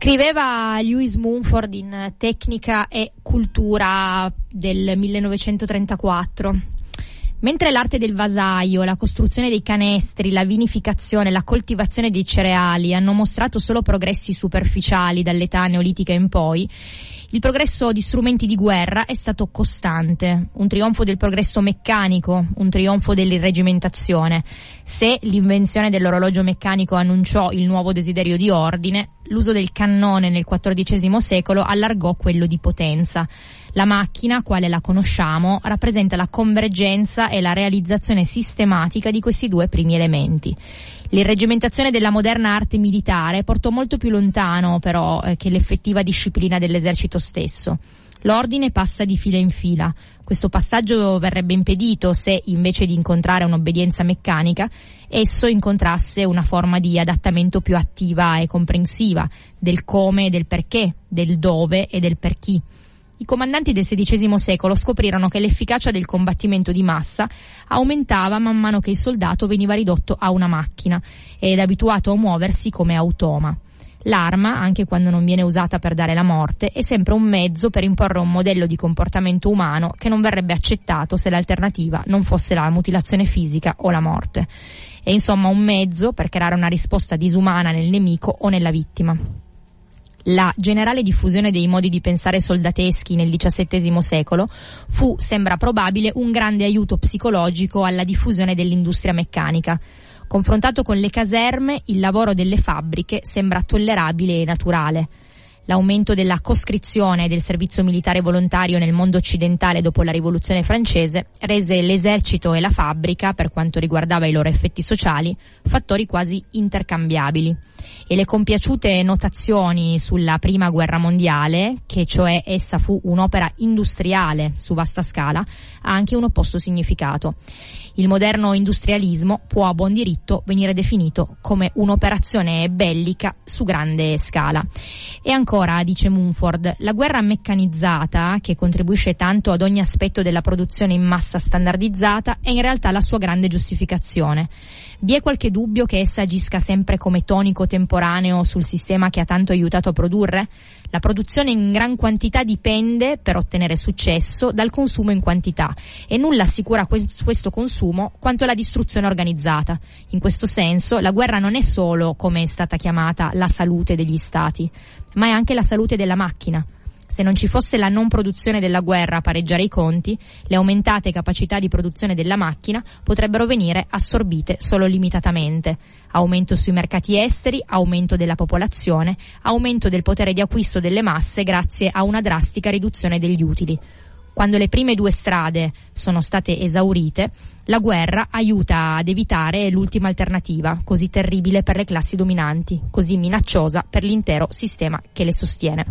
Scriveva Lewis Mumford in Tecnica e Cultura del 1934. Mentre l'arte del vasaio, la costruzione dei canestri, la vinificazione, la coltivazione dei cereali hanno mostrato solo progressi superficiali dall'età neolitica in poi, il progresso di strumenti di guerra è stato costante, un trionfo del progresso meccanico, un trionfo dell'irregimentazione. Se l'invenzione dell'orologio meccanico annunciò il nuovo desiderio di ordine, l'uso del cannone nel XIV secolo allargò quello di potenza. La macchina, quale la conosciamo, rappresenta la convergenza e la realizzazione sistematica di questi due primi elementi. L'irregimentazione della moderna arte militare portò molto più lontano, però, che l'effettiva disciplina dell'esercito stesso. L'ordine passa di fila in fila. Questo passaggio verrebbe impedito se, invece di incontrare un'obbedienza meccanica, esso incontrasse una forma di adattamento più attiva e comprensiva del come e del perché, del dove e del per chi. I comandanti del XVI secolo scoprirono che l'efficacia del combattimento di massa aumentava man mano che il soldato veniva ridotto a una macchina ed abituato a muoversi come automa. L'arma, anche quando non viene usata per dare la morte, è sempre un mezzo per imporre un modello di comportamento umano che non verrebbe accettato se l'alternativa non fosse la mutilazione fisica o la morte. È insomma un mezzo per creare una risposta disumana nel nemico o nella vittima. La generale diffusione dei modi di pensare soldateschi nel XVII secolo fu, sembra probabile, un grande aiuto psicologico alla diffusione dell'industria meccanica. Confrontato con le caserme, il lavoro delle fabbriche sembra tollerabile e naturale. L'aumento della coscrizione e del servizio militare volontario nel mondo occidentale dopo la Rivoluzione francese rese l'esercito e la fabbrica, per quanto riguardava i loro effetti sociali, fattori quasi intercambiabili. E le compiaciute notazioni sulla Prima Guerra Mondiale, che cioè essa fu un'opera industriale su vasta scala, ha anche un opposto significato. Il moderno industrialismo può a buon diritto venire definito come un'operazione bellica su grande scala. E ancora, dice Mumford, la guerra meccanizzata, che contribuisce tanto ad ogni aspetto della produzione in massa standardizzata, è in realtà la sua grande giustificazione. Vi è qualche dubbio che essa agisca sempre come tonico temporaneo sul sistema che ha tanto aiutato a produrre? La produzione in gran quantità dipende, per ottenere successo, dal consumo in quantità, e nulla assicura questo consumo quanto la distruzione organizzata. In questo senso, la guerra non è solo, come è stata chiamata, la salute degli stati, ma è anche la salute della macchina. Se non ci fosse la non produzione della guerra a pareggiare i conti, le aumentate capacità di produzione della macchina potrebbero venire assorbite solo limitatamente. Aumento sui mercati esteri, aumento della popolazione, aumento del potere di acquisto delle masse grazie a una drastica riduzione degli utili. Quando le prime due strade sono state esaurite, la guerra aiuta ad evitare l'ultima alternativa, così terribile per le classi dominanti, così minacciosa per l'intero sistema che le sostiene.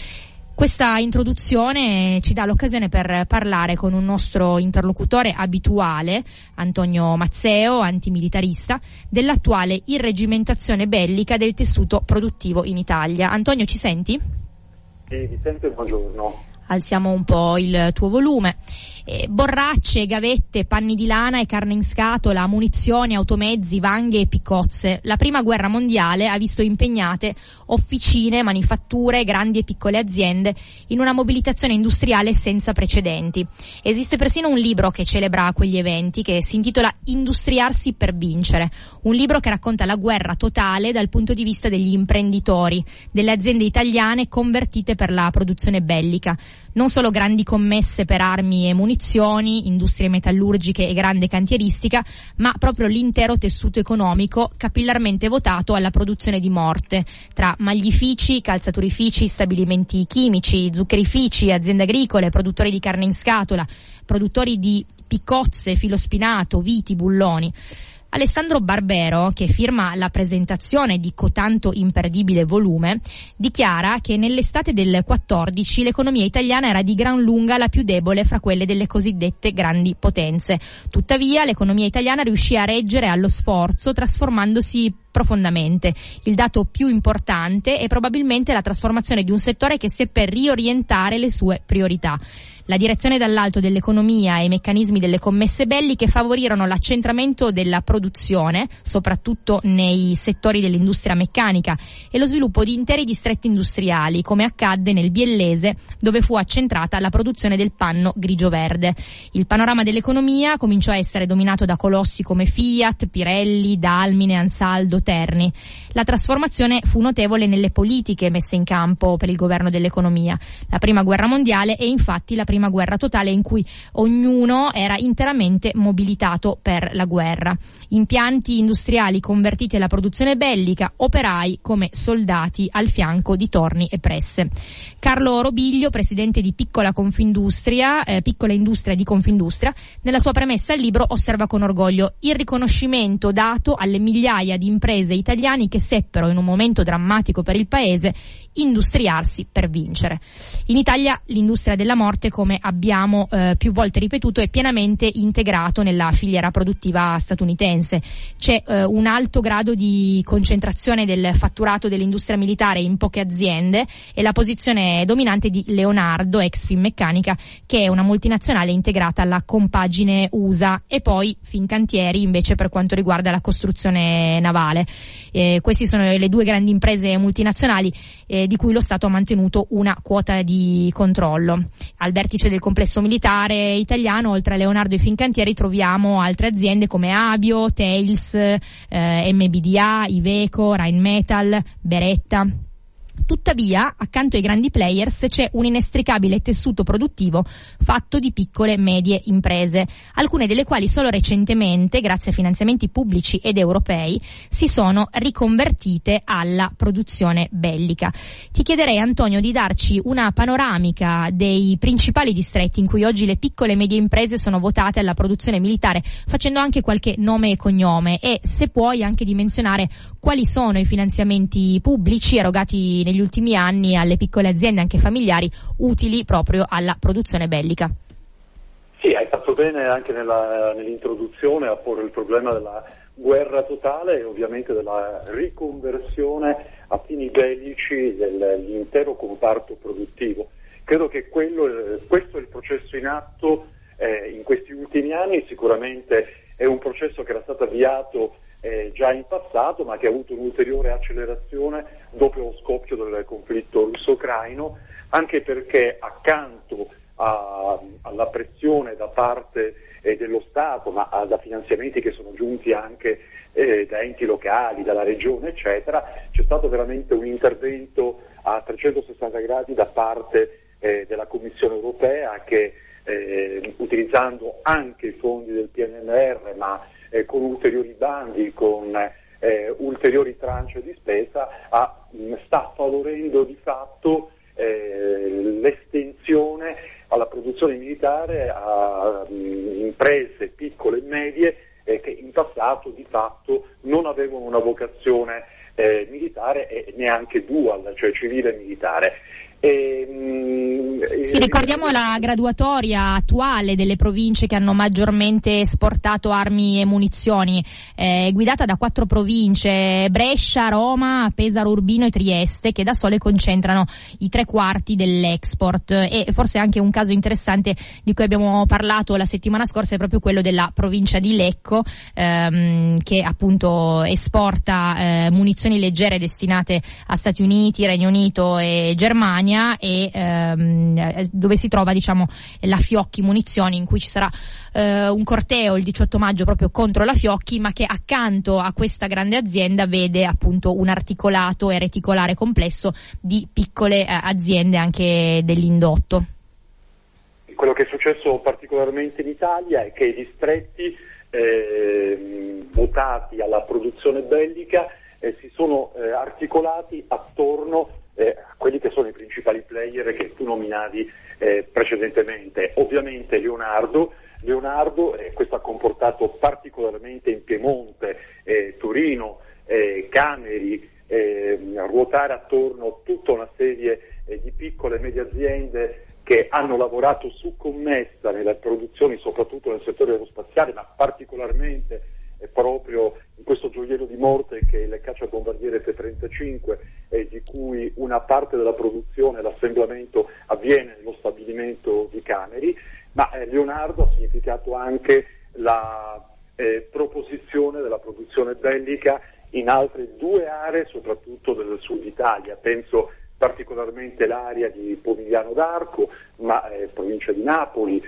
Questa introduzione ci dà l'occasione per parlare con un nostro interlocutore abituale, Antonio Mazzeo, antimilitarista, dell'attuale irregimentazione bellica del tessuto produttivo in Italia. Antonio, ci senti? Sì, ti sento, buongiorno. Alziamo un po' il tuo volume. Borracce, gavette, panni di lana e carne in scatola, munizioni, automezzi, vanghe e piccozze. La prima guerra mondiale ha visto impegnate officine, manifatture, grandi e piccole aziende in una mobilitazione industriale senza precedenti. Esiste persino un libro che celebra quegli eventi, che si intitola Industriarsi per vincere, un libro che racconta la guerra totale dal punto di vista degli imprenditori, delle aziende italiane convertite per la produzione bellica. Non solo grandi commesse per armi e munizioni, industrie metallurgiche e grande cantieristica, ma proprio l'intero tessuto economico capillarmente votato alla produzione di morte, tra maglifici, calzaturifici, stabilimenti chimici, zuccherifici, aziende agricole, produttori di carne in scatola, produttori di piccozze, filo spinato, viti, bulloni. Alessandro Barbero, che firma la presentazione di cotanto imperdibile volume, dichiara che nell'estate del 14 l'economia italiana era di gran lunga la più debole fra quelle delle cosiddette grandi potenze. Tuttavia l'economia italiana riuscì a reggere allo sforzo, trasformandosi profondamente. Il dato più importante è probabilmente la trasformazione di un settore che seppe riorientare le sue priorità. La direzione dall'alto dell'economia e i meccanismi delle commesse belliche favorirono l'accentramento della produzione, soprattutto nei settori dell'industria meccanica, e lo sviluppo di interi distretti industriali, come accadde nel Biellese, dove fu accentrata la produzione del panno grigio-verde. Il panorama dell'economia cominciò a essere dominato da colossi come Fiat, Pirelli, Dalmine, Ansaldo, Terni. La trasformazione fu notevole nelle politiche messe in campo per il governo dell'economia. La prima guerra mondiale è infatti la prima guerra totale in cui ognuno era interamente mobilitato per la guerra. Impianti industriali convertiti alla produzione bellica, operai come soldati al fianco di torni e presse. Carlo Robiglio, presidente di Piccola Industria di Confindustria, nella sua premessa al libro osserva con orgoglio il riconoscimento dato alle migliaia di imprese italiane che seppero, in un momento drammatico per il paese, industriarsi per vincere. In Italia l'industria della morte, come abbiamo più volte ripetuto, è pienamente integrato nella filiera produttiva statunitense. C'è un alto grado di concentrazione del fatturato dell'industria militare in poche aziende e la posizione dominante di Leonardo, ex Finmeccanica, che è una multinazionale integrata alla compagine USA, e poi Fincantieri invece per quanto riguarda la costruzione navale. Queste sono le due grandi imprese multinazionali di cui lo Stato ha mantenuto una quota di controllo. Al vertice del complesso militare italiano, oltre a Leonardo e Fincantieri, troviamo altre aziende come Avio, Thales, MBDA, Iveco, Rheinmetall, Beretta. Tuttavia, accanto ai grandi players c'è un inestricabile tessuto produttivo fatto di piccole e medie imprese, alcune delle quali solo recentemente, grazie a finanziamenti pubblici ed europei, si sono riconvertite alla produzione bellica. Ti chiederei, Antonio, di darci una panoramica dei principali distretti in cui oggi le piccole e medie imprese sono votate alla produzione militare, facendo anche qualche nome e cognome, e se puoi anche di menzionare quali sono i finanziamenti pubblici erogati negli ultimi anni alle piccole aziende, anche familiari, utili proprio alla produzione bellica. Sì, hai fatto bene anche nell'introduzione a porre il problema della guerra totale e ovviamente della riconversione a fini bellici dell'intero comparto produttivo. Credo che questo è il processo in atto in questi ultimi anni. Sicuramente è un processo che era stato avviato già in passato, ma che ha avuto un'ulteriore accelerazione dopo lo scoppio del conflitto russo-ucraino, anche perché accanto alla pressione da parte dello Stato, ma da finanziamenti che sono giunti anche da enti locali, dalla regione, eccetera, c'è stato veramente un intervento a 360 gradi da parte della Commissione europea che, utilizzando anche i fondi del PNRR, ma con ulteriori bandi, con ulteriori tranche di spesa, sta favorendo di fatto l'estensione alla produzione militare a imprese piccole e medie che in passato di fatto non avevano una vocazione militare e neanche dual, cioè civile e militare. Sì, ricordiamo la graduatoria attuale delle province che hanno maggiormente esportato armi e munizioni, guidata da 4 province: Brescia, Roma, Pesaro, Urbino e Trieste, che da sole concentrano i 3/4 dell'export. E forse anche un caso interessante di cui abbiamo parlato la settimana scorsa è proprio quello della provincia di Lecco, che appunto esporta munizioni leggere destinate a Stati Uniti, Regno Unito e Germania, e dove si trova, diciamo, la Fiocchi Munizioni, in cui ci sarà un corteo il 18 maggio proprio contro la Fiocchi, ma che accanto a questa grande azienda vede appunto un articolato e reticolare complesso di piccole aziende anche dell'indotto. Quello che è successo particolarmente in Italia è che i distretti votati alla produzione bellica si sono articolati attorno a quelli che sono i principali player che tu nominavi precedentemente. Ovviamente Leonardo, questo ha comportato particolarmente in Piemonte, Torino, Cameri, ruotare attorno tutta una serie di piccole e medie aziende che hanno lavorato su commessa nelle produzioni, soprattutto nel settore aerospaziale, ma particolarmente proprio in questo gioiello di morte che è il cacciabombardiere F-35, di cui una parte della produzione, l'assemblamento avviene nello stabilimento di Cameri, ma Leonardo ha significato anche la proposizione della produzione bellica in altre 2 aree, soprattutto del sud Italia. Penso particolarmente l'area di Pomigliano d'Arco, provincia di Napoli,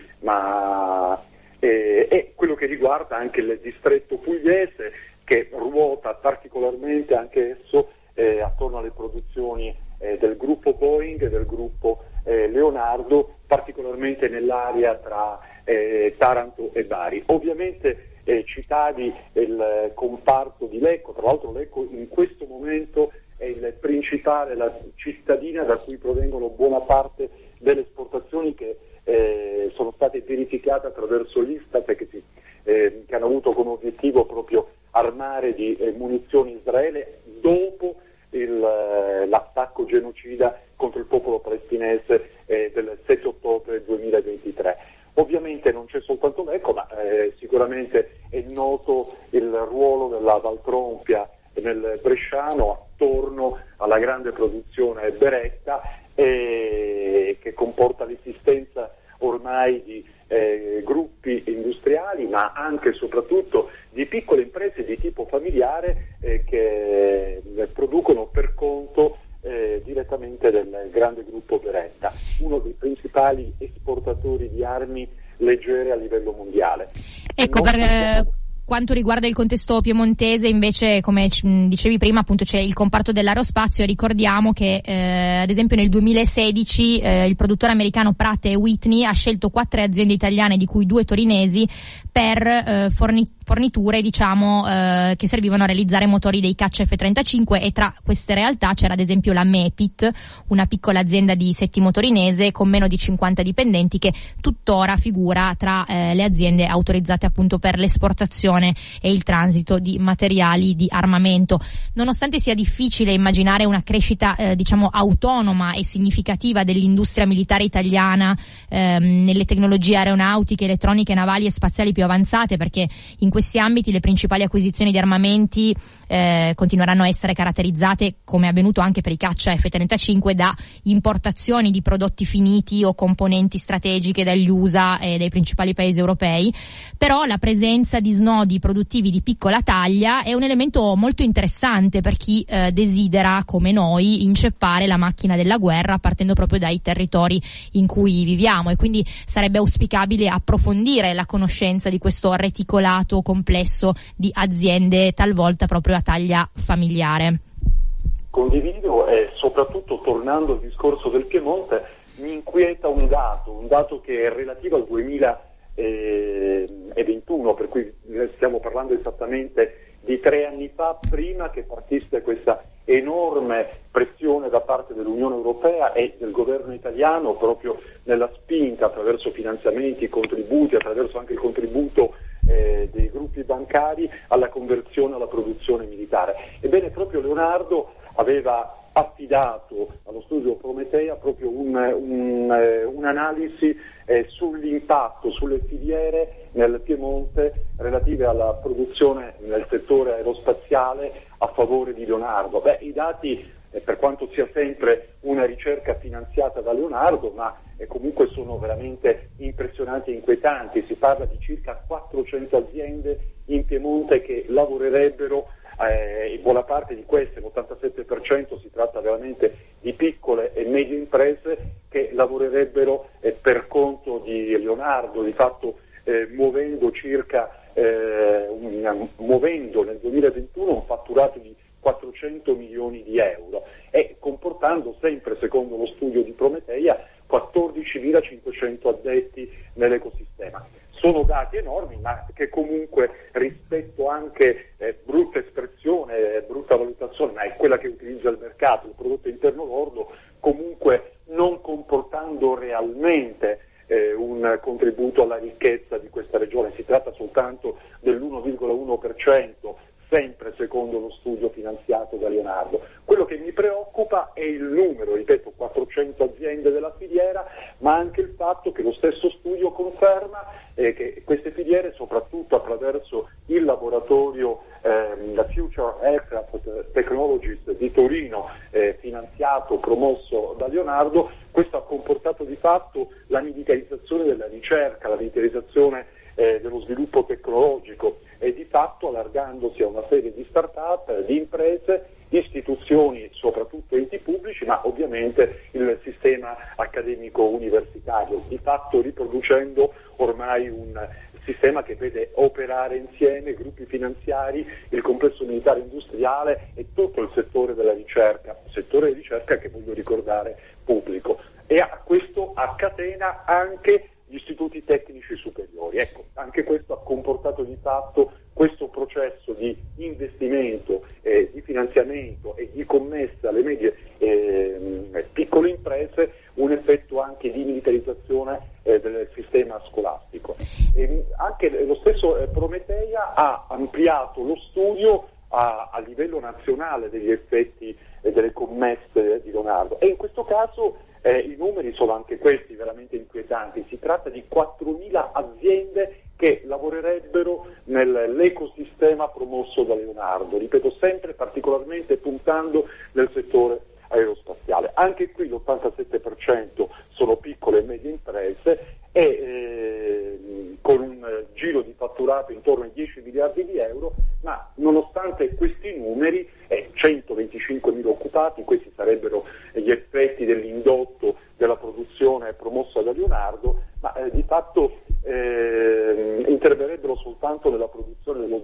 e quello che riguarda anche il distretto pugliese, che ruota particolarmente anche esso attorno alle produzioni del gruppo Boeing e del gruppo Leonardo, particolarmente nell'area tra Taranto e Bari. Ovviamente citavi il comparto di Lecco, tra l'altro Lecco in questo momento è il principale, la cittadina da cui provengono buona parte delle esportazioni che sono state verificate attraverso l'Istat che hanno avuto come obiettivo proprio armare di munizioni Israele dopo l'attacco genocida contro il popolo palestinese del 7 ottobre 2023. Ovviamente non c'è soltanto Lecco, ma sicuramente è noto il ruolo della Valtrompia nel Bresciano attorno alla grande produzione Beretta, che comporta l'esistenza ormai di gruppi industriali, ma anche e soprattutto di piccole imprese di tipo familiare che producono per conto direttamente del grande gruppo Beretta, uno dei principali esportatori di armi leggere a livello mondiale. Ecco, quanto riguarda il contesto piemontese, invece, come dicevi prima, appunto c'è il comparto dell'aerospazio. Ricordiamo che ad esempio nel 2016 il produttore americano Pratt & Whitney ha scelto 4 aziende italiane, di cui 2 torinesi, per forniture che servivano a realizzare motori dei caccia F-35, e tra queste realtà c'era ad esempio la Mepit, una piccola azienda di Settimo torinese con meno di 50 dipendenti, che tuttora figura tra le aziende autorizzate appunto per l'esportazione e il transito di materiali di armamento. Nonostante sia difficile immaginare una crescita autonoma e significativa dell'industria militare italiana nelle tecnologie aeronautiche, elettroniche, navali e spaziali più avanzate, perché in questi ambiti le principali acquisizioni di armamenti continueranno a essere caratterizzate, come è avvenuto anche per i caccia F-35, da importazioni di prodotti finiti o componenti strategiche dagli USA e dai principali paesi europei. Però la presenza di snodi produttivi di piccola taglia è un elemento molto interessante per chi desidera, come noi, inceppare la macchina della guerra partendo proprio dai territori in cui viviamo, e quindi sarebbe auspicabile approfondire la conoscenza di questo reticolato complesso di aziende, talvolta proprio a taglia familiare. Condivido, e soprattutto tornando al discorso del Piemonte, mi inquieta un dato che è relativo al 2021, per cui stiamo parlando esattamente di 3 anni fa, prima che partisse questa enorme pressione da parte dell'Unione Europea e del governo italiano proprio nella spinta attraverso finanziamenti, contributi, attraverso anche il contributo dei gruppi bancari alla conversione alla produzione militare. Ebbene, proprio Leonardo aveva affidato allo studio Prometeia proprio un'analisi sull'impatto sulle filiere nel Piemonte relative alla produzione nel settore aerospaziale a favore di Leonardo. I dati, per quanto sia sempre una ricerca finanziata da Leonardo, ma comunque sono veramente impressionanti e inquietanti. Si parla di circa 400 aziende in Piemonte che lavorerebbero, in buona parte di queste, l'87%, si tratta veramente di piccole e medie imprese che lavorerebbero per conto di Leonardo, di fatto muovendo nel 2021 un fatturato di 400 milioni di euro e comportando, sempre secondo lo studio di Prometeia, 14.500 addetti nell'ecosistema. Sono dati enormi, ma che comunque, rispetto anche, brutta espressione, brutta valutazione, ma è quella che utilizza il mercato, il prodotto interno lordo, comunque non comportando realmente un contributo alla ricchezza di questa regione. Si tratta soltanto dell'1,1%, sempre secondo lo studio finanziato da Leonardo. Quello che mi preoccupa è il numero, ripeto, 400 aziende della filiera, ma anche il fatto che lo stesso studio conferma che queste filiere, soprattutto attraverso il laboratorio laboratorio la Future Aircraft Technologies di Torino, finanziato, promosso da Leonardo. Questo ha comportato di fatto la militarizzazione della ricerca, la militarizzazione dello sviluppo tecnologico e di fatto allargandosi a una serie di start-up, di imprese, istituzioni, soprattutto enti pubblici, ma ovviamente il sistema accademico universitario, di fatto riproducendo ormai un sistema che vede operare insieme gruppi finanziari, il complesso militare industriale e tutto il settore della ricerca, settore di ricerca che voglio ricordare pubblico, e a questo accatena anche gli istituti tecnici superiori. Ecco, anche questo ha comportato di fatto questo processo di investimento, di finanziamento e di commessa alle medie piccole imprese, un effetto anche di militarizzazione del sistema scolastico. Anche lo stesso Prometeia ha ampliato lo studio a livello nazionale degli effetti delle commesse di Leonardo, e in questo caso i numeri sono anche questi veramente inquietanti. Si tratta di 4.000 aziende che lavorerebbero nell'ecosistema promosso da Leonardo, ripeto, sempre particolarmente puntando nel settore aerospaziale. Anche qui l'87% sono piccole e medie imprese e con un giro di fatturato intorno ai 10 miliardi di euro, ma nonostante questi numeri, 125.000 occupati, questi sarebbero gli effetti dell'indotto della produzione promossa da Leonardo, ma di fatto interverrebbero soltanto nella produzione dello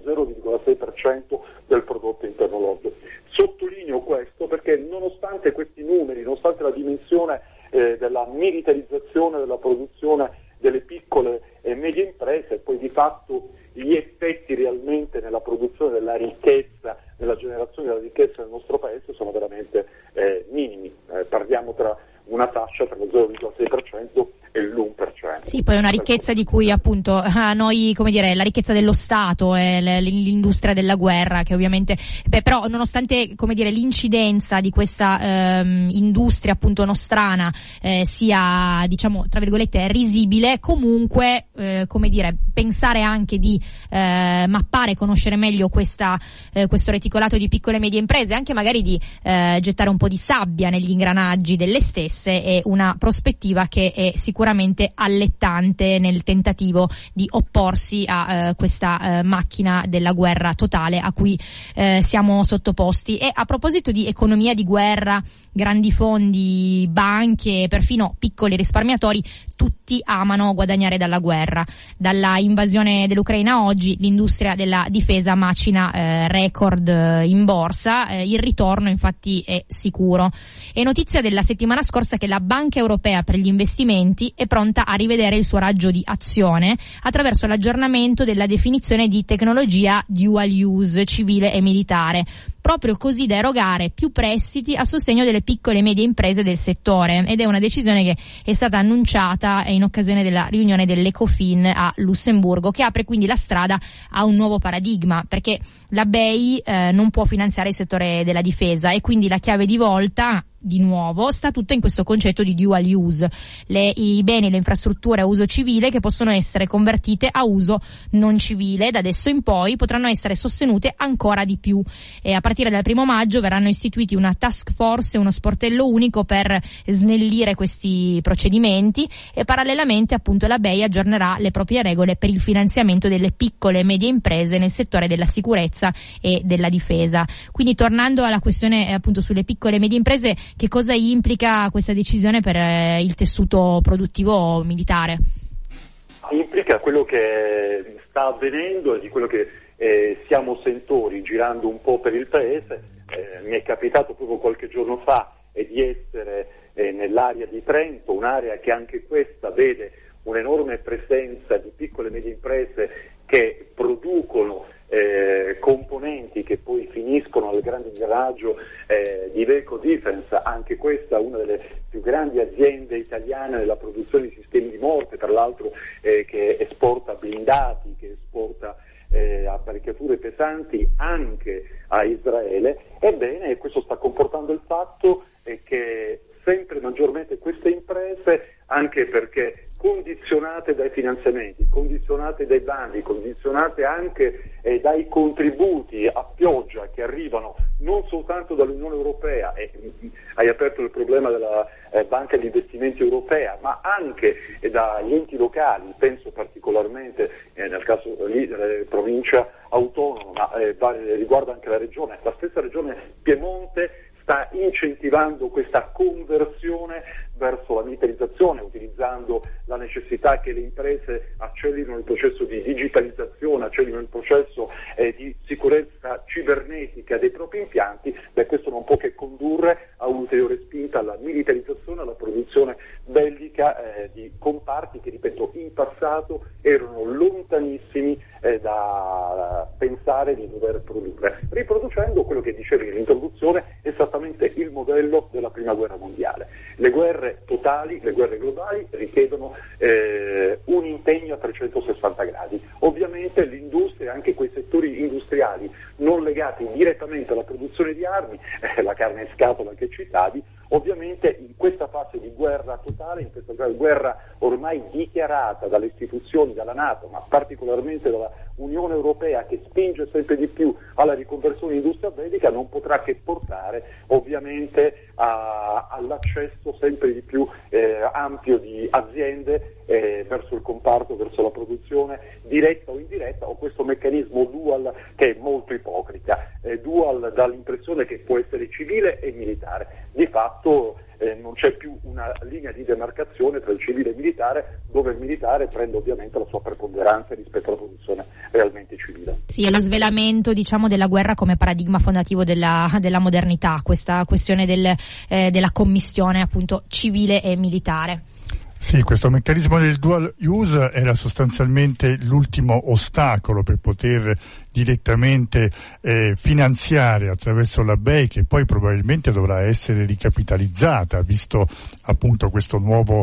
0,6% del prodotto interno lordo. Sottolineo questo perché nonostante questi numeri, nonostante la dimensione della militarizzazione della produzione delle piccole e medie imprese, poi di fatto gli effetti realmente nella produzione della ricchezza, nella generazione della ricchezza nel nostro paese sono veramente minimi. Parliamo tra una fascia tra lo 0,6% e l'1%. Sì, poi è una ricchezza di cui appunto a noi, come dire, la ricchezza dello Stato e l'industria della guerra, che ovviamente, però nonostante, come dire, l'incidenza di questa industria appunto nostrana sia, diciamo, tra virgolette risibile, comunque come dire, pensare anche di mappare, conoscere meglio questo reticolato di piccole e medie imprese, anche magari di gettare un po' di sabbia negli ingranaggi delle stesse, è una prospettiva che è sicuramente allettante nel tentativo di opporsi a questa macchina della guerra totale a cui siamo sottoposti. E a proposito di economia di guerra, grandi fondi, banche, perfino piccoli risparmiatori, tutti amano guadagnare dalla guerra. Dalla invasione dell'Ucraina oggi l'industria della difesa macina record in borsa, il ritorno infatti è sicuro. È notizia della settimana scorsa che la Banca Europea per gli investimenti è pronta a rivedere il suo raggio di azione attraverso l'aggiornamento della definizione di tecnologia dual use, civile e militare, proprio così da erogare più prestiti a sostegno delle piccole e medie imprese del settore, ed è una decisione che è stata annunciata in occasione della riunione dell'Ecofin a Lussemburgo, che apre quindi la strada a un nuovo paradigma, perché la BEI non può finanziare il settore della difesa, e quindi la chiave di volta di nuovo sta tutto in questo concetto di dual use, i beni e le infrastrutture a uso civile che possono essere convertite a uso non civile. Da adesso in poi potranno essere sostenute ancora di più, e a partire dal 1 maggio verranno istituiti una task force e uno sportello unico per snellire questi procedimenti, e parallelamente appunto la BEI aggiornerà le proprie regole per il finanziamento delle piccole e medie imprese nel settore della sicurezza e della difesa. Quindi, tornando alla questione appunto sulle piccole e medie imprese, che cosa implica questa decisione per il tessuto produttivo militare? Implica quello che sta avvenendo e di quello che siamo sentori girando un po' per il paese. Mi è capitato proprio qualche giorno fa di essere nell'area di Trento, un'area che anche questa vede un'enorme presenza di piccole e medie imprese che producono componenti che poi finiscono al grande ingranaggio di Iveco Defense, anche questa una delle più grandi aziende italiane nella produzione di sistemi di morte, tra l'altro che esporta blindati, che esporta apparecchiature pesanti anche a Israele. Ebbene, questo sta comportando il fatto che sempre maggiormente queste imprese, anche perché condizionate dai finanziamenti, condizionate dai bandi, condizionate anche dai contributi a pioggia che arrivano non soltanto dall'Unione Europea, e hai aperto il problema della Banca di Investimenti Europea, ma anche dagli enti locali, penso particolarmente nel caso lì provincia autonoma, ma riguarda anche la regione, la stessa regione Piemonte sta incentivando questa conversione verso la militarizzazione, utilizzando la necessità che le imprese accelerino il processo di digitalizzazione, accelerino il processo di sicurezza cibernetica dei propri impianti. Questo non può che condurre a un'ulteriore spinta alla militarizzazione, alla produzione bellica di comparti che, ripeto, in passato erano lontanissimi da pensare di dover produrre, riproducendo quello che dicevi nell'introduzione, esattamente il modello della Prima Guerra Mondiale. Le guerre totali, le guerre globali richiedono un impegno a 360 gradi. Ovviamente l'industria, anche quei settori industriali non legati direttamente alla produzione di armi, la carne in scatola che citavi, ovviamente in questa fase di guerra totale, in questa guerra ormai dichiarata dalle istituzioni, dalla NATO, ma particolarmente dalla Unione Europea, che spinge sempre di più alla riconversione in industria bellica, non potrà che portare ovviamente all'accesso sempre di più ampio di aziende verso il comparto, verso la produzione diretta o indiretta, o questo meccanismo dual che è molto ipocrita. Dual dà l'impressione che può essere civile e militare, di fatto non c'è più una linea di demarcazione tra il civile e il militare, dove il militare prende ovviamente la sua preponderanza rispetto alla produzione realmente civile. Sì, è lo svelamento, diciamo, della guerra come paradigma fondativo della modernità, questa questione della commistione appunto civile e militare. Sì, questo meccanismo del dual use era sostanzialmente l'ultimo ostacolo per poter direttamente finanziare attraverso la BEI, che poi probabilmente dovrà essere ricapitalizzata, visto appunto questa nuova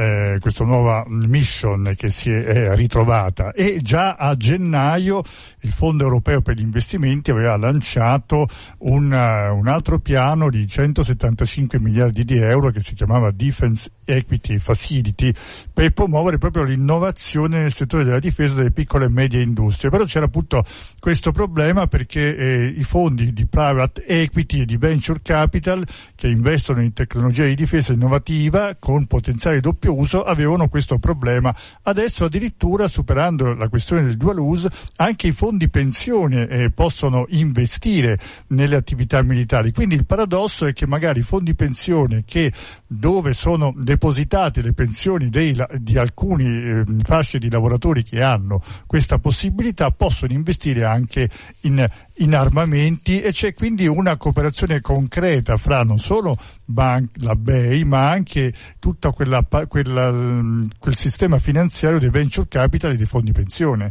mission che si è ritrovata. E già a gennaio il Fondo Europeo per gli Investimenti aveva lanciato un altro piano di 175 miliardi di euro che si chiamava Defense Equity Facility, per promuovere proprio l'innovazione nel settore della difesa delle piccole e medie industrie. Però c'era appunto questo problema, perché i fondi di private equity e di venture capital che investono in tecnologia di difesa innovativa con potenziale doppio uso avevano questo problema. Adesso addirittura, superando la questione del dual use, anche i fondi pensione possono investire nelle attività militari. Quindi il paradosso è che magari i fondi pensione, che dove sono depositate le pensioni di alcuni fasce di lavoratori che hanno questa possibilità, possono investire anche in armamenti, e c'è quindi una cooperazione concreta fra non solo la BEI ma anche tutto quel sistema finanziario dei venture capital e dei fondi pensione.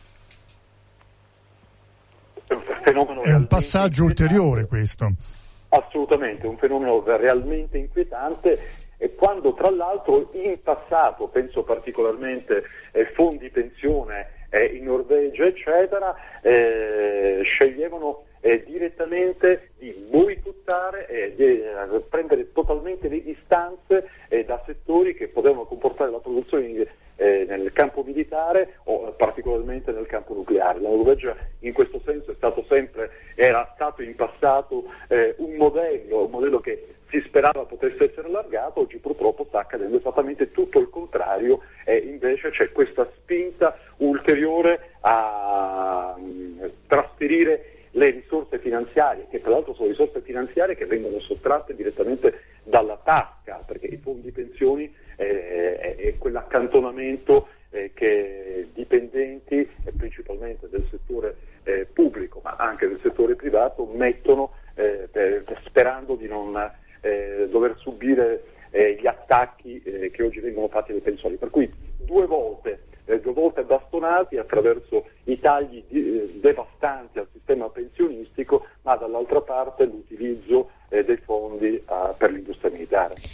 È un passaggio ulteriore questo. Assolutamente, un fenomeno realmente inquietante, e quando tra l'altro in passato, penso particolarmente fondi pensione in Norvegia eccetera, sceglievano direttamente di boicottare e di prendere totalmente le distanze da settori che potevano comportare la produzione nel campo militare o particolarmente nel campo nucleare. La Norvegia in questo senso era stato in passato un modello che si sperava potesse essere allargato. Oggi purtroppo sta accadendo esattamente tutto il contrario, e invece c'è questa spinta ulteriore a trasferire le risorse finanziarie, che tra l'altro sono risorse finanziarie che vengono sottratte direttamente dalla tasca, perché i fondi pensioni è quell'accantonamento che dipendenti, principalmente del settore pubblico ma anche del settore privato, mettono sperando di non dover subire gli attacchi che oggi vengono fatti alle pensioni. Per cui due volte bastonati attraverso i tagli devastanti al sistema pensionistico, ma dall'altra parte l'utilizzo dei fondi per l'industria militare.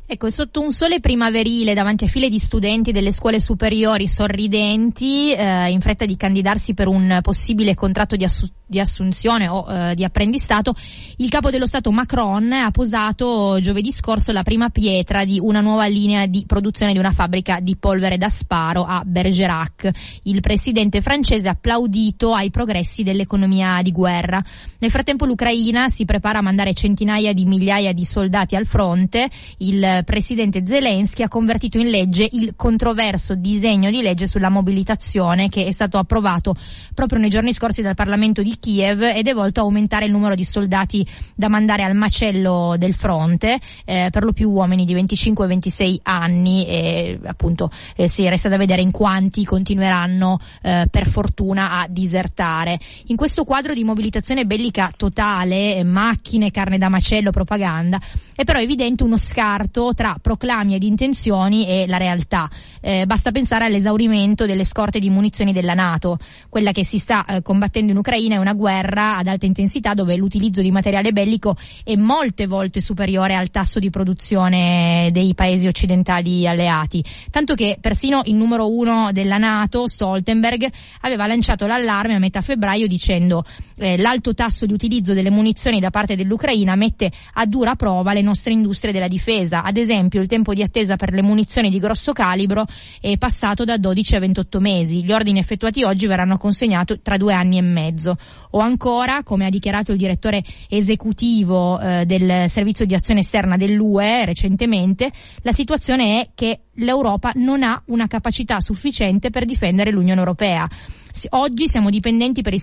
Ecco, sotto un sole primaverile, davanti a file di studenti delle scuole superiori sorridenti, in fretta di candidarsi per un possibile contratto di assunzione o di apprendistato, il capo dello Stato Macron ha posato giovedì scorso la prima pietra di una nuova linea di produzione di una fabbrica di polvere da sparo a Bergerac. Il presidente francese ha applaudito ai progressi dell'economia di guerra. Nel frattempo l'Ucraina si prepara a mandare centinaia di migliaia di soldati al fronte. Il presidente Zelensky ha convertito in legge il controverso disegno di legge sulla mobilitazione che è stato approvato proprio nei giorni scorsi dal Parlamento di Kiev ed è volto a aumentare il numero di soldati da mandare al macello del fronte, per lo più uomini di 25-26 anni e appunto si resta da vedere in quanti continueranno per fortuna a disertare. In questo quadro di mobilitazione bellica totale, macchine, carne da macello, propaganda, è però evidente uno scarto tra proclami ed intenzioni e la realtà. Basta pensare all'esaurimento delle scorte di munizioni della NATO. Quella che si sta combattendo in Ucraina è una guerra ad alta intensità dove l'utilizzo di materiale bellico è molte volte superiore al tasso di produzione dei paesi occidentali alleati, tanto che persino il numero 1 della NATO, Stoltenberg, aveva lanciato l'allarme a metà febbraio dicendo l'alto tasso di utilizzo delle munizioni da parte dell'Ucraina mette a dura prova le nostre industrie della difesa. Ad esempio, il tempo di attesa per le munizioni di grosso calibro è passato da 12 a 28 mesi. Gli ordini effettuati oggi verranno consegnati tra 2 anni e mezzo. O ancora, come ha dichiarato il direttore esecutivo del Servizio di Azione Esterna dell'UE recentemente, la situazione è che l'Europa non ha una capacità sufficiente per difendere l'Unione Europea. Oggi siamo dipendenti per il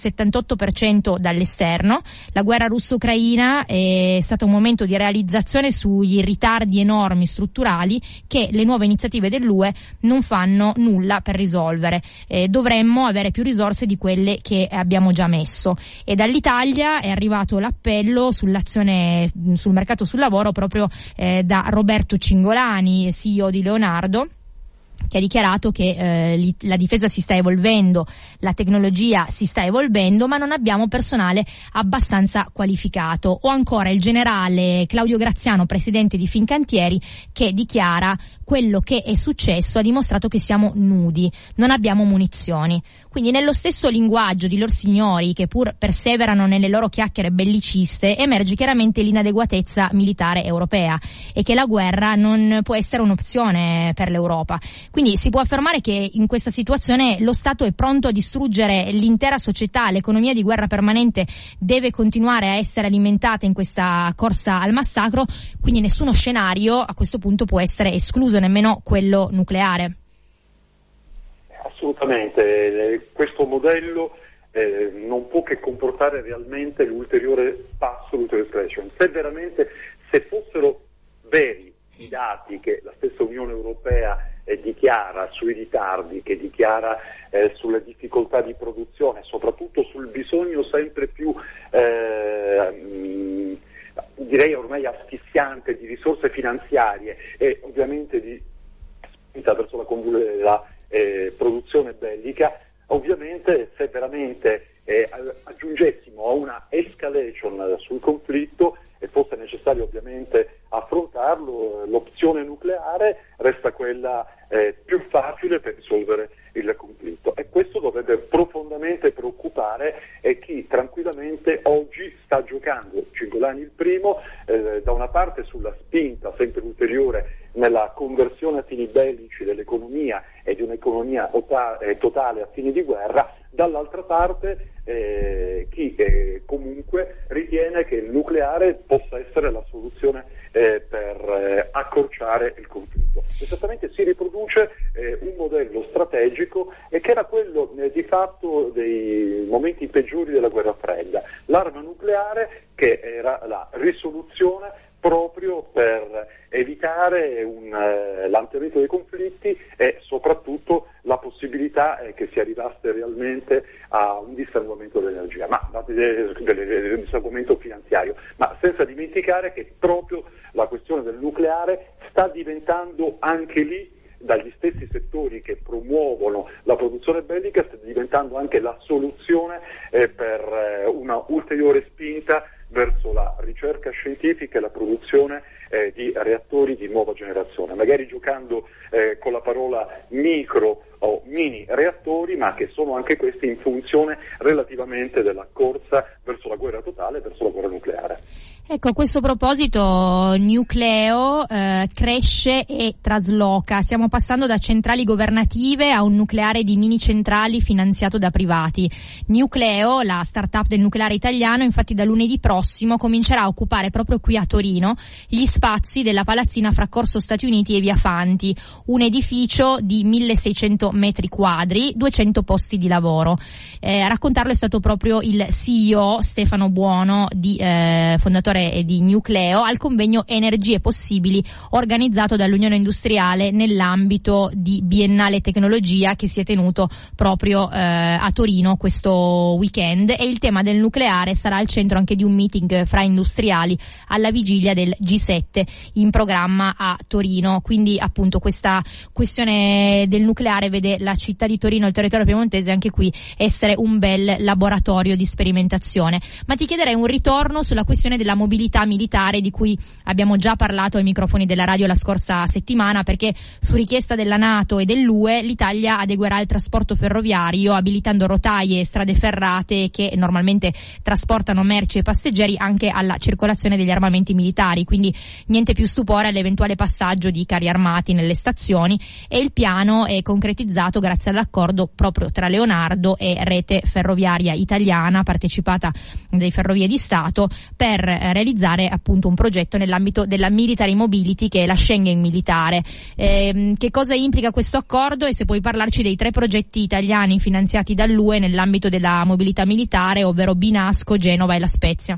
78% dall'esterno. La guerra russo-ucraina è stato un momento di realizzazione sugli ritardi enormi strutturali che le nuove iniziative dell'UE non fanno nulla per risolvere. Dovremmo avere più risorse di quelle che abbiamo già messo. E dall'Italia è arrivato l'appello sull'azione sul mercato sul lavoro proprio da Roberto Cingolani, CEO di Leonardo, che ha dichiarato che la difesa si sta evolvendo, la tecnologia si sta evolvendo, ma non abbiamo personale abbastanza qualificato. O ancora il generale Claudio Graziano, presidente di Fincantieri, che dichiara: quello che è successo ha dimostrato che siamo nudi, non abbiamo munizioni. Quindi nello stesso linguaggio di lor signori, che pur perseverano nelle loro chiacchiere belliciste, emerge chiaramente l'inadeguatezza militare europea e che la guerra non può essere un'opzione per l'Europa. Quindi si può affermare che in questa situazione lo Stato è pronto a distruggere l'intera società, l'economia di guerra permanente deve continuare a essere alimentata in questa corsa al massacro, quindi nessuno scenario a questo punto può essere escluso, nemmeno quello nucleare. Assolutamente, questo modello non può che comportare realmente l'ulteriore passo, l'ulteriore escalation. Se fossero veri i dati che la stessa Unione Europea dichiara sui ritardi, che dichiara sulle difficoltà di produzione, soprattutto sul bisogno sempre più direi ormai asfissiante di risorse finanziarie e ovviamente di spinta verso la produzione bellica, ovviamente se veramente aggiungessimo a una escalation sul conflitto e fosse necessario ovviamente affrontarlo, l'opzione nucleare resta quella più facile per risolvere il conflitto, e questo dovrebbe profondamente preoccupare chi tranquillamente oggi sta giocando, Cingolani il primo, da una parte sulla spinta sempre ulteriore nella conversione a fini bellici dell'economia e di un'economia totale a fini di guerra, dall'altra parte chi comunque ritiene che il nucleare possa essere la soluzione per accorciare il conflitto. Esattamente si riproduce un modello strategico che era quello di fatto dei momenti peggiori della guerra fredda, l'arma nucleare che era la risoluzione proprio per evitare l'ampliamento dei conflitti e soprattutto la possibilità che si arrivasse realmente a un dissanguamento dell'energia, del dissanguamento finanziario, ma senza dimenticare che proprio la questione del nucleare sta diventando anche lì, dagli stessi settori che promuovono la produzione bellica, sta diventando anche la soluzione per una ulteriore spinta verso la ricerca scientifica e la produzione di reattori di nuova generazione, magari giocando con la parola micro o mini reattori, ma che sono anche questi in funzione relativamente della corsa verso la guerra totale, verso la guerra nucleare. Ecco, a questo proposito Nucleo cresce e trasloca. Stiamo passando da centrali governative a un nucleare di mini centrali finanziato da privati. Nucleo, la start-up del nucleare italiano, infatti da lunedì prossimo comincerà a occupare proprio qui a Torino gli spazi della palazzina fra Corso Stati Uniti e Via Fanti, un edificio di 1600 metri quadri, 200 posti di lavoro. A raccontarlo è stato proprio il CEO Stefano Buono, fondatore di Nucleo, al convegno Energie Possibili organizzato dall'Unione Industriale nell'ambito di Biennale Tecnologia che si è tenuto proprio a Torino questo weekend, e il tema del nucleare sarà al centro anche di un meeting fra industriali alla vigilia del G7 in programma a Torino. Quindi appunto questa questione del nucleare vede la città di Torino, il territorio piemontese, anche qui essere un bel laboratorio di sperimentazione. Ma ti chiederei un ritorno sulla questione della mobilità militare, di cui abbiamo già parlato ai microfoni della radio la scorsa settimana, perché su richiesta della NATO e dell'UE l'Italia adeguerà il trasporto ferroviario abilitando rotaie e strade ferrate che normalmente trasportano merci e passeggeri anche alla circolazione degli armamenti militari, quindi niente più stupore all'eventuale passaggio di carri armati nelle stazioni, e il piano è concretizzato grazie all'accordo proprio tra Leonardo e Rete Ferroviaria Italiana, partecipata dai Ferrovie di Stato, per realizzare appunto un progetto nell'ambito della Military Mobility, che è la Schengen militare. Che cosa implica questo accordo, e se puoi parlarci dei 3 progetti italiani finanziati dall'UE nell'ambito della mobilità militare, ovvero Binasco, Genova e La Spezia?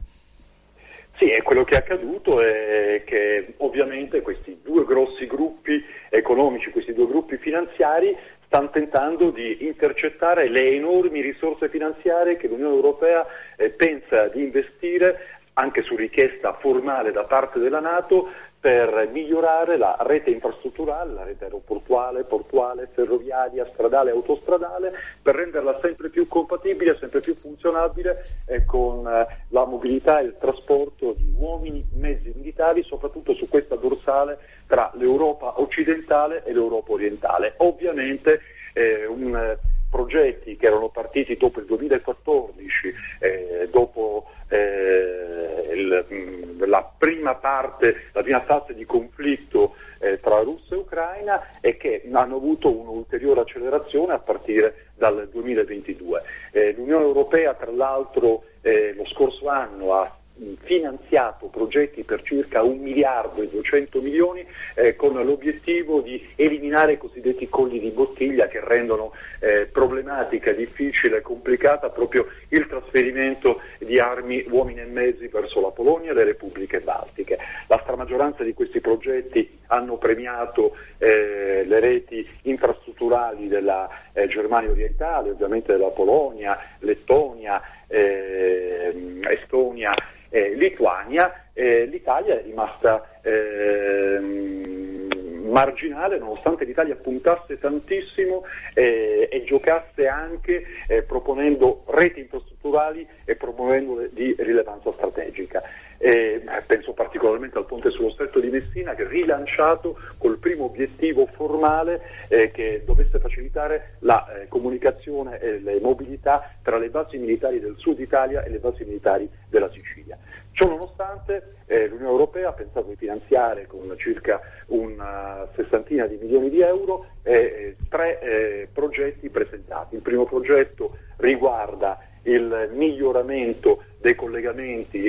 Sì, è quello che è accaduto, è che ovviamente questi 2 grossi gruppi economici, questi 2 gruppi finanziari stanno tentando di intercettare le enormi risorse finanziarie che l'Unione Europea pensa di investire anche su richiesta formale da parte della NATO per migliorare la rete infrastrutturale, la rete aeroportuale, portuale, ferroviaria, stradale, autostradale, per renderla sempre più compatibile, sempre più funzionabile con la mobilità e il trasporto di uomini, mezzi militari, soprattutto su questa dorsale tra l'Europa occidentale e l'Europa orientale. Ovviamente progetti che erano partiti dopo il 2014, dopo la prima fase di conflitto tra Russia e Ucraina, e che hanno avuto un'ulteriore accelerazione a partire dal 2022. L'Unione Europea, tra l'altro, lo scorso anno ha finanziato progetti per circa 1 miliardo e 200 milioni con l'obiettivo di eliminare i cosiddetti colli di bottiglia che rendono problematica, difficile e complicata proprio il trasferimento di armi, uomini e mezzi verso la Polonia e le repubbliche baltiche. La stramaggioranza di questi progetti hanno premiato le reti infrastrutturali della Germania orientale, ovviamente della Polonia, Lettonia, Estonia, Lituania. L'Italia è rimasta marginale, nonostante l'Italia puntasse tantissimo e giocasse anche proponendo reti infrastrutturali e promuovendole di rilevanza strategica. Penso particolarmente al ponte sullo Stretto di Messina, che è rilanciato col primo obiettivo formale che dovesse facilitare la comunicazione e le mobilità tra le basi militari del sud Italia e le basi militari della Sicilia. Ciò nonostante l'Unione Europea ha pensato di finanziare con circa una sessantina di milioni di euro 3 progetti presentati. Il primo progetto riguarda il miglioramento dei collegamenti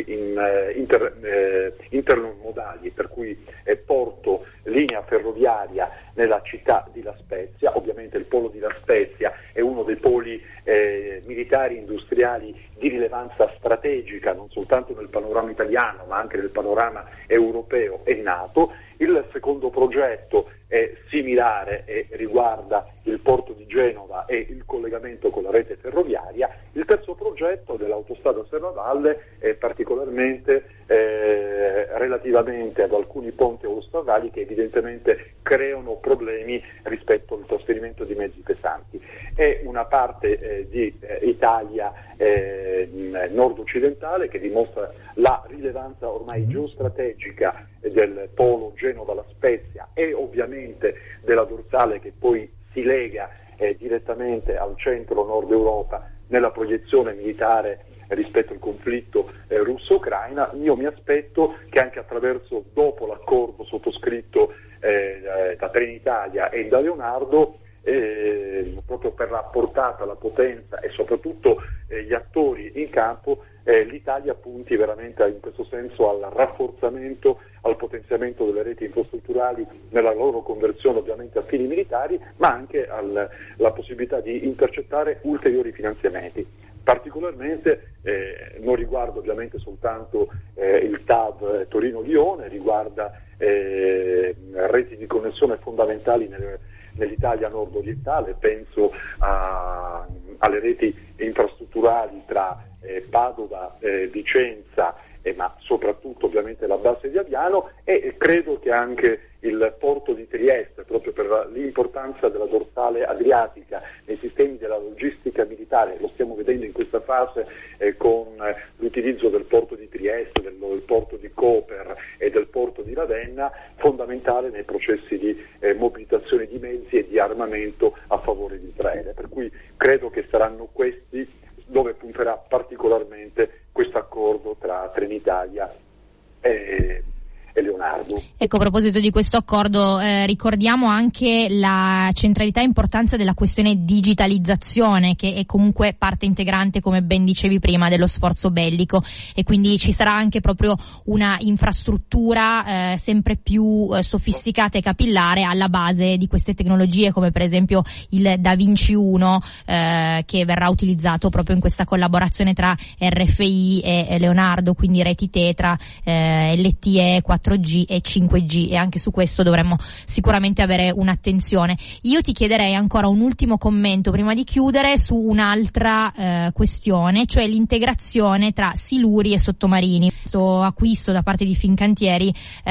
intermodali, per cui porto linea ferroviaria nella città di La Spezia. Ovviamente il polo di La Spezia è uno dei poli militari industriali di rilevanza strategica, non soltanto nel panorama italiano ma anche nel panorama europeo e NATO. Il secondo progetto è similare e riguarda il porto di Genova e il collegamento con la rete ferroviaria. Il terzo progetto dell'autostrada Serravalle valle, particolarmente relativamente ad alcuni ponti autostradali che evidentemente creano problemi rispetto al trasferimento di mezzi pesanti. È una parte di Italia nord-occidentale che dimostra la rilevanza ormai geostrategica del polo Genova-La Spezia e ovviamente della dorsale che poi si lega direttamente al centro-nord Europa nella proiezione militare rispetto al conflitto russo-ucraina. Io mi aspetto che anche attraverso, dopo l'accordo sottoscritto da Trenitalia e da Leonardo, proprio per la portata, la potenza e soprattutto gli attori in campo, l'Italia punti veramente in questo senso al rafforzamento, al potenziamento delle reti infrastrutturali nella loro conversione ovviamente a fini militari, ma anche alla possibilità di intercettare ulteriori finanziamenti. Particolarmente non riguarda ovviamente soltanto il TAV Torino-Lione, riguarda reti di connessione fondamentali nell'Italia nord-orientale, penso alle reti infrastrutturali tra Padova, Vicenza, ma soprattutto ovviamente la base di Aviano, e credo che anche il porto di Trieste, proprio per l'importanza della dorsale adriatica nei sistemi della logistica militare, lo stiamo vedendo in questa fase con l'utilizzo del porto di Trieste, del porto di Koper e del porto di Ravenna, fondamentale nei processi di mobilitazione di mezzi e di armamento a favore di Israele. Per cui credo che saranno questi dove punterà particolarmente questo accordo tra Trenitalia e Leonardo. Ecco, a proposito di questo accordo, ricordiamo anche la centralità e importanza della questione digitalizzazione, che è comunque parte integrante, come ben dicevi prima, dello sforzo bellico, e quindi ci sarà anche proprio una infrastruttura sempre più sofisticata e capillare alla base di queste tecnologie, come per esempio il Da Vinci 1 che verrà utilizzato proprio in questa collaborazione tra RFI e Leonardo, quindi reti Tetra, LTE, 4G e 5G, e anche su questo dovremmo sicuramente avere un'attenzione. Io ti chiederei ancora un ultimo commento prima di chiudere su un'altra questione, cioè l'integrazione tra siluri e sottomarini. Questo acquisto da parte di Fincantieri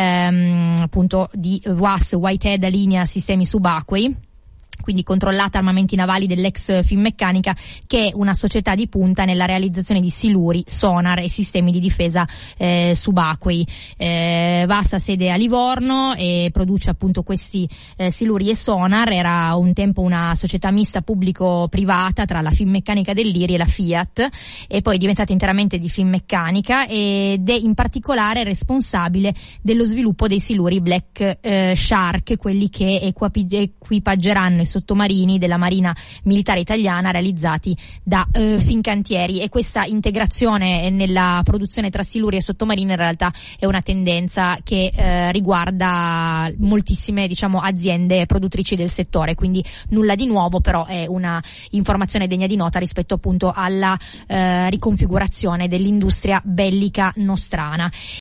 appunto di WASS, Whitehead Linea Sistemi Subacquei, quindi controllata armamenti navali dell'ex Finmeccanica, che è una società di punta nella realizzazione di siluri, sonar e sistemi di difesa subacquei. WASS ha sede a Livorno e produce appunto questi siluri e sonar. Era un tempo una società mista pubblico-privata tra la Finmeccanica dell'IRI e la Fiat, e poi è diventata interamente di Finmeccanica ed è in particolare responsabile dello sviluppo dei siluri Black Shark, quelli che equipaggeranno i sottomarini della Marina Militare Italiana, realizzati da Fincantieri. E questa integrazione nella produzione tra siluri e sottomarini in realtà è una tendenza che riguarda moltissime, diciamo, aziende produttrici del settore, quindi nulla di nuovo, però è una informazione degna di nota rispetto appunto alla riconfigurazione dell'industria bellica nostrana.